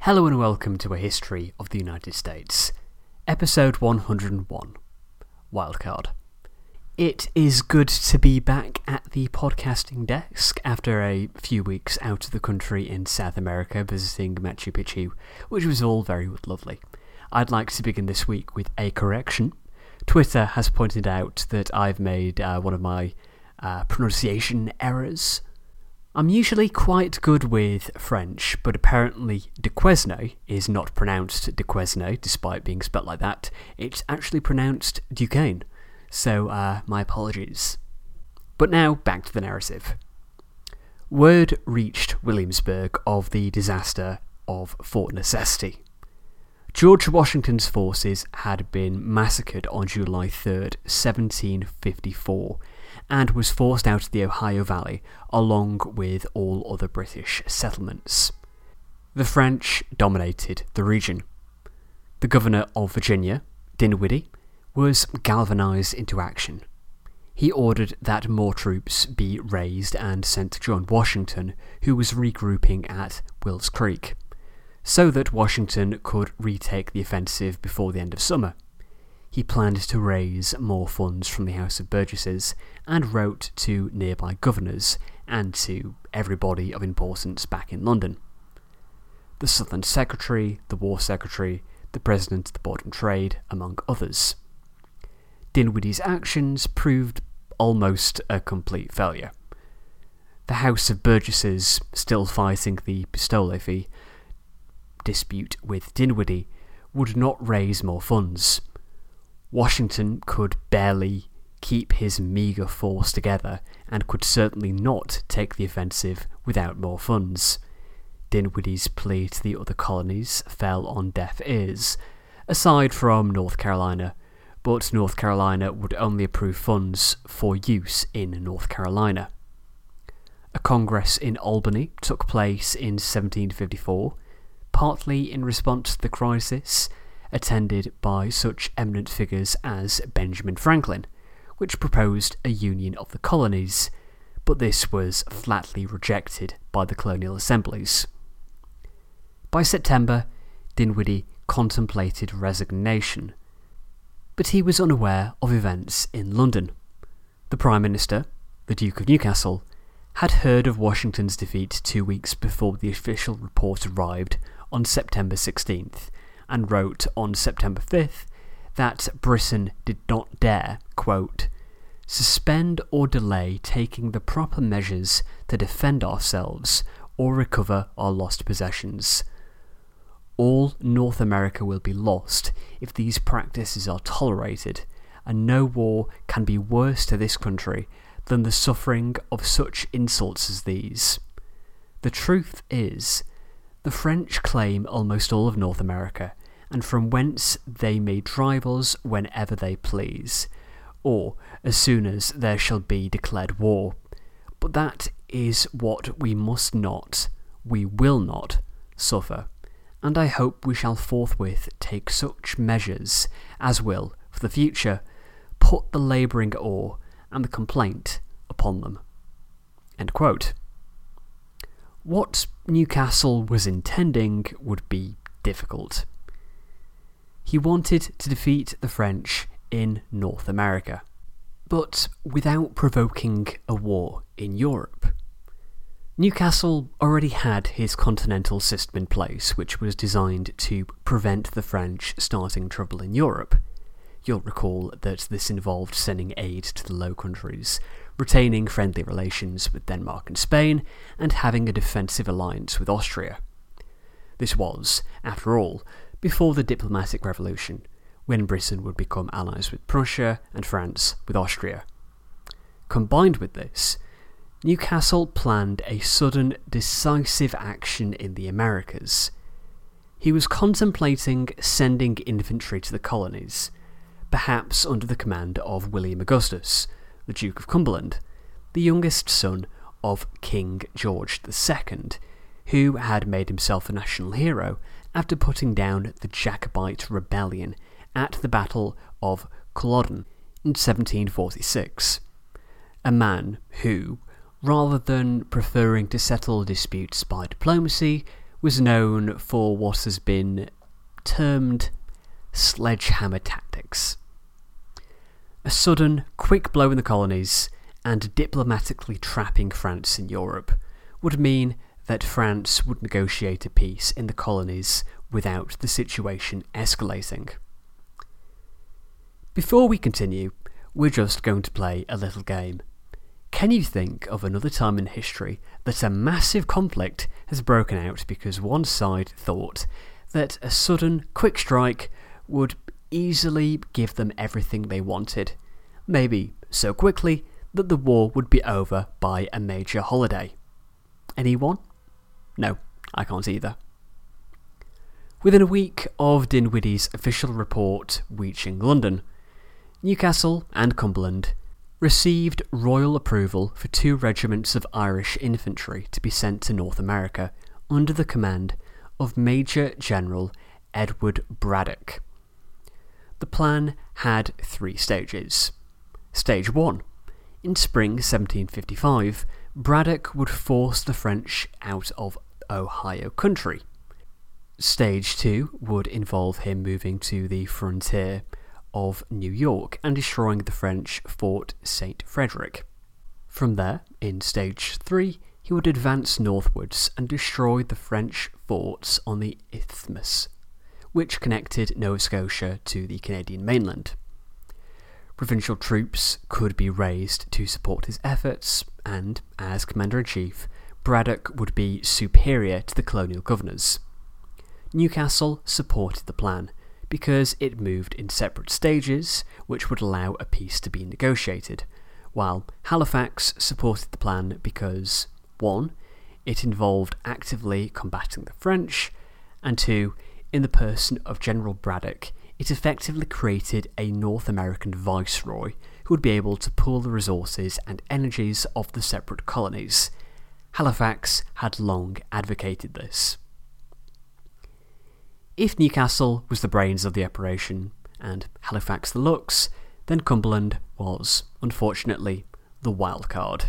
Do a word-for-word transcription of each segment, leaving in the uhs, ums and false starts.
Hello and welcome to A History of the United States, episode one hundred one, Wildcard. It is good to be back at the podcasting desk after a few weeks out of the country in South America visiting Machu Picchu, which was all very lovely. I'd like to begin this week with a correction. Twitter has pointed out that I've made uh, one of my uh, pronunciation errors. I'm usually quite good with French, but apparently Duquesne is not pronounced Duquesne, despite being spelt like that. It's actually pronounced Duquesne, so uh, my apologies. But now, back to the narrative. Word reached Williamsburg of the disaster of Fort Necessity. George Washington's forces had been massacred on July third, seventeen fifty-four, and was forced out of the Ohio Valley along with all other British settlements. The French dominated the region. The governor of Virginia, Dinwiddie, was galvanized into action. He ordered that more troops be raised and sent to join Washington, who was regrouping at Wills Creek, so that Washington could retake the offensive before the end of summer. He planned to raise more funds from the House of Burgesses and wrote to nearby governors and to everybody of importance back in London. The Southern Secretary, the War Secretary, the President of the Board of Trade, among others. Dinwiddie's actions proved almost a complete failure. The House of Burgesses, still fighting the pistole fee dispute with Dinwiddie, would not raise more funds. Washington could barely keep his meagre force together and could certainly not take the offensive without more funds. Dinwiddie's plea to the other colonies fell on deaf ears, aside from North Carolina, but North Carolina would only approve funds for use in North Carolina. A congress in Albany took place in seventeen fifty-four, partly in response to the crisis, attended by such eminent figures as Benjamin Franklin, which proposed a union of the colonies, but this was flatly rejected by the colonial assemblies. By September, Dinwiddie contemplated resignation, but he was unaware of events in London. The Prime Minister, the Duke of Newcastle, had heard of Washington's defeat two weeks before the official report arrived on September sixteenth, and wrote on September fifth that Britain did not dare, quote, suspend or delay taking the proper measures to defend ourselves or recover our lost possessions. All North America will be lost if these practices are tolerated, and no war can be worse to this country than the suffering of such insults as these. The truth is, the French claim almost all of North America, and from whence they may drive us whenever they please, or as soon as there shall be declared war. But that is what we must not, we will not, suffer, and I hope we shall forthwith take such measures as will, for the future, put the labouring oar and the complaint upon them. End quote. What Newcastle was intending would be difficult. He wanted to defeat the French in North America, but without provoking a war in Europe. Newcastle already had his continental system in place, which was designed to prevent the French starting trouble in Europe. You'll recall that this involved sending aid to the Low Countries, retaining friendly relations with Denmark and Spain, and having a defensive alliance with Austria. This was, after all, before the diplomatic revolution, when Britain would become allies with Prussia and France with Austria. Combined with this, Newcastle planned a sudden, decisive action in the Americas. He was contemplating sending infantry to the colonies, perhaps under the command of William Augustus, the Duke of Cumberland, the youngest son of King George the Second, who had made himself a national hero after putting down the Jacobite rebellion at the Battle of Culloden in seventeen forty-six. A man who, rather than preferring to settle disputes by diplomacy, was known for what has been termed sledgehammer tactics. A sudden, quick blow in the colonies and diplomatically trapping France in Europe would mean that France would negotiate a peace in the colonies without the situation escalating. Before we continue, we're just going to play a little game. Can you think of another time in history that a massive conflict has broken out because one side thought that a sudden, quick strike would easily give them everything they wanted? Maybe so quickly that the war would be over by a major holiday. Anyone? No, I can't either. Within a week of Dinwiddie's official report reaching London, Newcastle and Cumberland received royal approval for two regiments of Irish infantry to be sent to North America under the command of Major General Edward Braddock. The plan had three stages. Stage one. In spring seventeen fifty-five, Braddock would force the French out of Ohio country. Stage two would involve him moving to the frontier of New York and destroying the French Fort Saint Frederick. From there, in stage three, he would advance northwards and destroy the French forts on the Isthmus, which connected Nova Scotia to the Canadian mainland. Provincial troops could be raised to support his efforts, and, as Commander-in-Chief, Braddock would be superior to the colonial governors. Newcastle supported the plan because it moved in separate stages, which would allow a peace to be negotiated, while Halifax supported the plan because, one, it involved actively combating the French, and two, in the person of General Braddock, it effectively created a North American viceroy who would be able to pool the resources and energies of the separate colonies. Halifax had long advocated this. If Newcastle was the brains of the operation, and Halifax the looks, then Cumberland was, unfortunately, the wild card.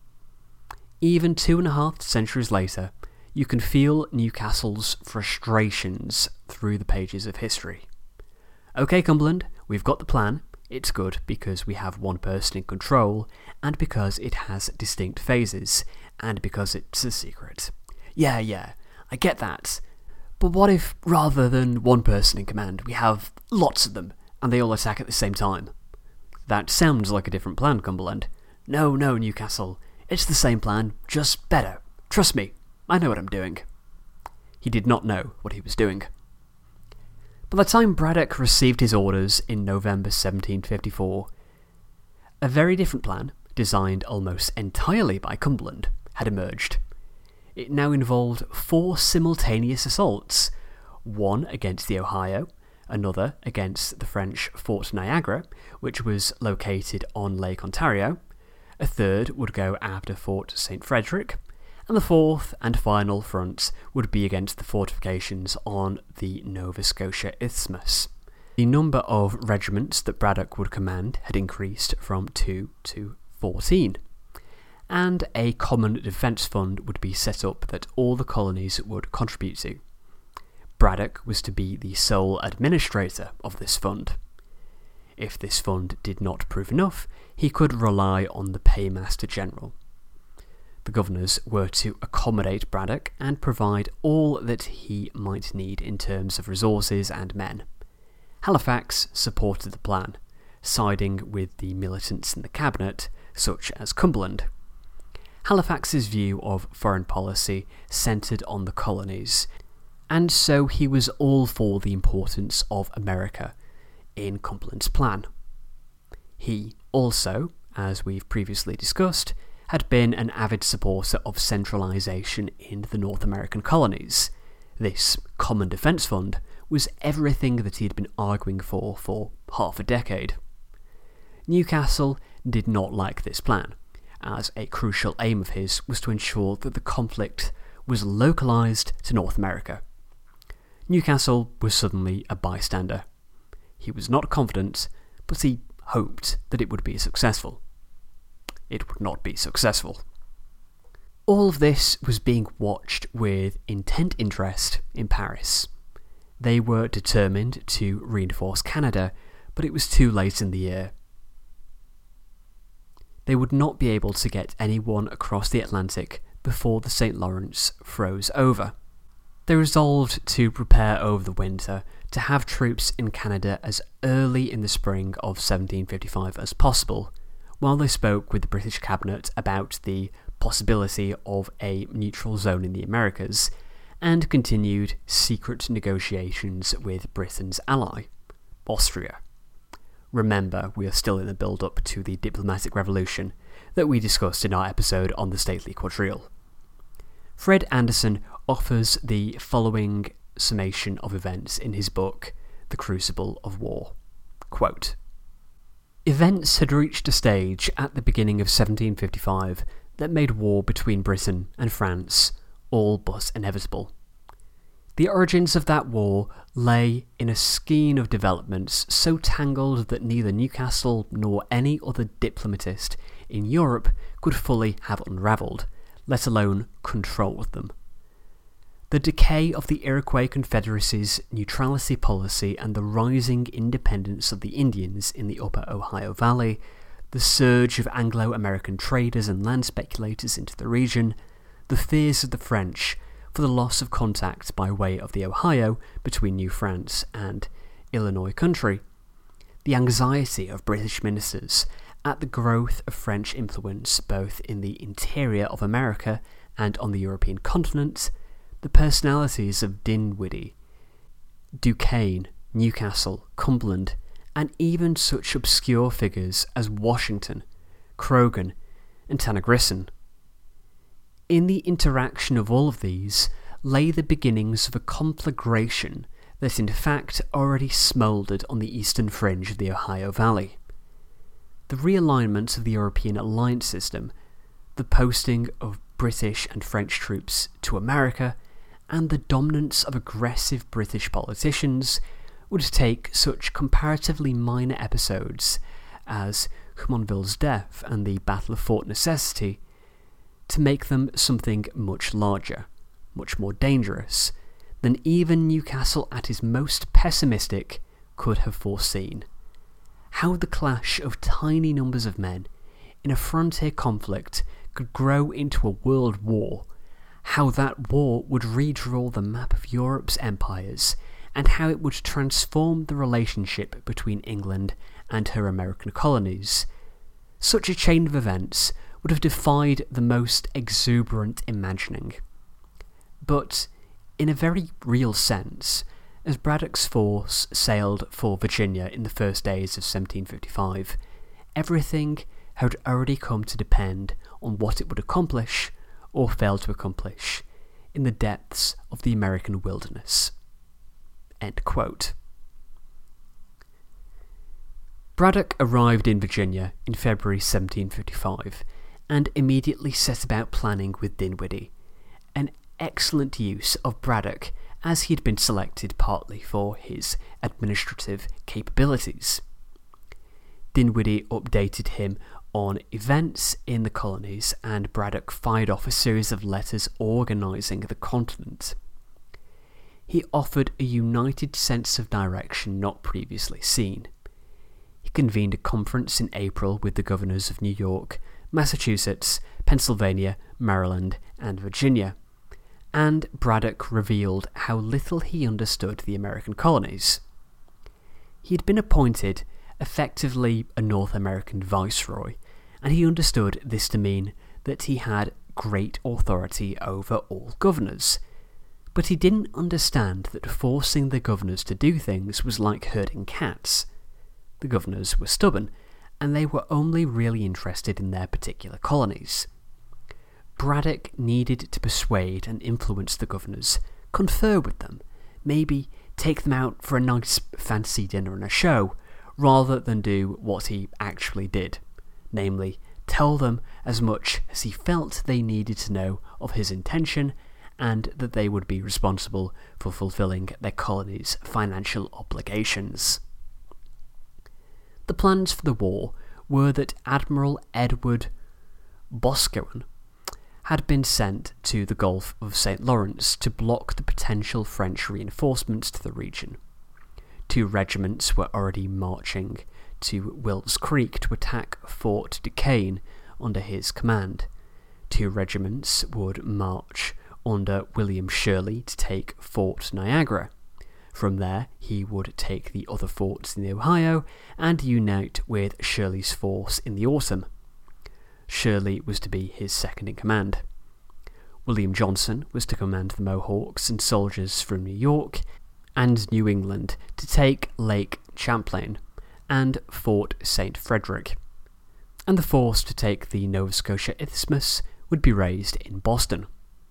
Even two and a half centuries later, you can feel Newcastle's frustrations through the pages of history. Okay, Cumberland, we've got the plan. It's good because we have one person in control, and because it has distinct phases, and because it's a secret. Yeah, yeah, I get that. But what if, rather than one person in command, we have lots of them, and they all attack at the same time? That sounds like a different plan, Cumberland. No, no, Newcastle. It's the same plan, just better. Trust me, I know what I'm doing. He did not know what he was doing. By the time Braddock received his orders in November seventeen fifty-four, a very different plan, designed almost entirely by Cumberland, had emerged. It now involved four simultaneous assaults, one against the Ohio, another against the French Fort Niagara, which was located on Lake Ontario, a third would go after Fort Saint Frederick, and the fourth and final front would be against the fortifications on the Nova Scotia Isthmus. The number of regiments that Braddock would command had increased from two to fourteen, and a common defence fund would be set up that all the colonies would contribute to. Braddock was to be the sole administrator of this fund. If this fund did not prove enough, he could rely on the Paymaster General. The governors were to accommodate Braddock and provide all that he might need in terms of resources and men. Halifax supported the plan, siding with the militants in the cabinet, such as Cumberland. Halifax's view of foreign policy centred on the colonies, and so he was all for the importance of America in Cumberland's plan. He also, as we've previously discussed, had been an avid supporter of centralisation in the North American colonies. This Common Defence Fund was everything that he had been arguing for for half a decade. Newcastle did not like this plan, as a crucial aim of his was to ensure that the conflict was localised to North America. Newcastle was suddenly a bystander. He was not confident, but he hoped that it would be successful. It would not be successful. All of this was being watched with intent interest in Paris. They were determined to reinforce Canada, but it was too late in the year. They would not be able to get anyone across the Atlantic before the Saint Lawrence froze over. They resolved to prepare over the winter to have troops in Canada as early in the spring of seventeen fifty-five as possible, while they spoke with the British cabinet about the possibility of a neutral zone in the Americas, and continued secret negotiations with Britain's ally, Austria. Remember, we are still in the build-up to the diplomatic revolution that we discussed in our episode on the Stately Quadrille. Fred Anderson offers the following summation of events in his book, The Crucible of War. Quote, "Events had reached a stage at the beginning of seventeen fifty-five that made war between Britain and France all but inevitable. The origins of that war lay in a skein of developments so tangled that neither Newcastle nor any other diplomatist in Europe could fully have unravelled, let alone controlled them. The decay of the Iroquois Confederacy's neutrality policy and the rising independence of the Indians in the upper Ohio Valley, the surge of Anglo-American traders and land speculators into the region, the fears of the French for the loss of contact by way of the Ohio between New France and Illinois country, the anxiety of British ministers at the growth of French influence both in the interior of America and on the European continent, the personalities of Dinwiddie, Duquesne, Newcastle, Cumberland, and even such obscure figures as Washington, Croghan, and Tanagrisson. In the interaction of all of these lay the beginnings of a conflagration that in fact already smouldered on the eastern fringe of the Ohio Valley. The realignment of the European alliance system, the posting of British and French troops to America, and the dominance of aggressive British politicians would take such comparatively minor episodes as Jumonville's death and the Battle of Fort Necessity to make them something much larger, much more dangerous, than even Newcastle at his most pessimistic could have foreseen. How the clash of tiny numbers of men in a frontier conflict could grow into a world war, how that war would redraw the map of Europe's empires, and how it would transform the relationship between England and her American colonies. Such a chain of events would have defied the most exuberant imagining. But, in a very real sense, as Braddock's force sailed for Virginia in the first days of seventeen fifty-five, everything had already come to depend on what it would accomplish, or fail to accomplish, in the depths of the American wilderness." End quote. Braddock arrived in Virginia in February seventeen fifty-five, and immediately set about planning with Dinwiddie, an excellent use of Braddock as he had been selected partly for his administrative capabilities. Dinwiddie updated him on events in the colonies, and Braddock fired off a series of letters organising the continent. He offered a united sense of direction not previously seen. He convened a conference in April with the governors of New York, Massachusetts, Pennsylvania, Maryland, and Virginia, and Braddock revealed how little he understood the American colonies. He had been appointed effectively a North American viceroy, and he understood this to mean that he had great authority over all governors. But he didn't understand that forcing the governors to do things was like herding cats. The governors were stubborn, and they were only really interested in their particular colonies. Braddock needed to persuade and influence the governors, confer with them, maybe take them out for a nice fancy dinner and a show, rather than do what he actually did, namely, tell them as much as he felt they needed to know of his intention, and that they would be responsible for fulfilling their colony's financial obligations. The plans for the war were that Admiral Edward Boscawen had been sent to the Gulf of Saint Lawrence to block the potential French reinforcements to the region. Two regiments were already marching to Wills Creek to attack Fort Duquesne under his command. Two regiments would march under William Shirley to take Fort Niagara. From there, he would take the other forts in the Ohio and unite with Shirley's force in the autumn. Shirley was to be his second in command. William Johnson was to command the Mohawks and soldiers from New York and New England to take Lake Champlain and Fort Saint Frederick, and the force to take the Nova Scotia Isthmus would be raised in Boston.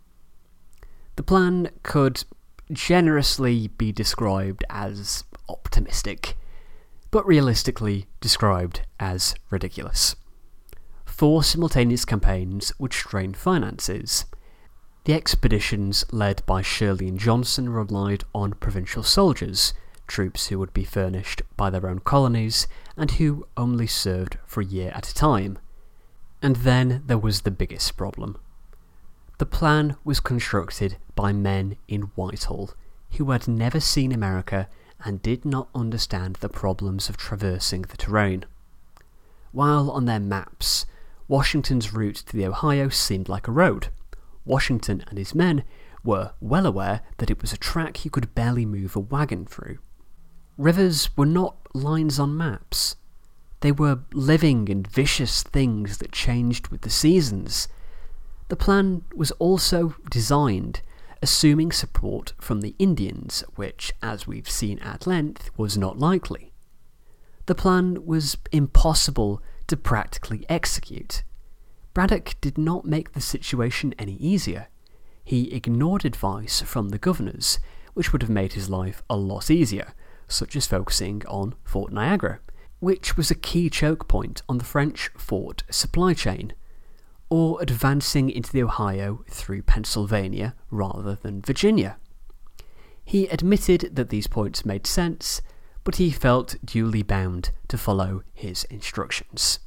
The plan could generously be described as optimistic, but realistically described as ridiculous. Four simultaneous campaigns would strain finances. The expeditions led by Shirley and Johnson relied on provincial soldiers, troops who would be furnished by their own colonies and who only served for a year at a time. And then there was the biggest problem. The plan was constructed by men in Whitehall who had never seen America and did not understand the problems of traversing the terrain. While on their maps, Washington's route to the Ohio seemed like a road, Washington and his men were well aware that it was a track you could barely move a wagon through. Rivers were not lines on maps. They were living and vicious things that changed with the seasons. The plan was also designed assuming support from the Indians, which, as we've seen at length, was not likely. The plan was impossible to practically execute. Braddock did not make the situation any easier. He ignored advice from the governors, which would have made his life a lot easier, such as focusing on Fort Niagara, which was a key choke point on the French fort supply chain, or advancing into the Ohio through Pennsylvania rather than Virginia. He admitted that these points made sense, but he felt duly bound to follow his instructions.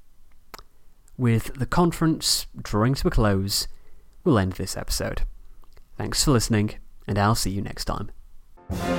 With the conference drawing to a close, we'll end this episode. Thanks for listening, and I'll see you next time.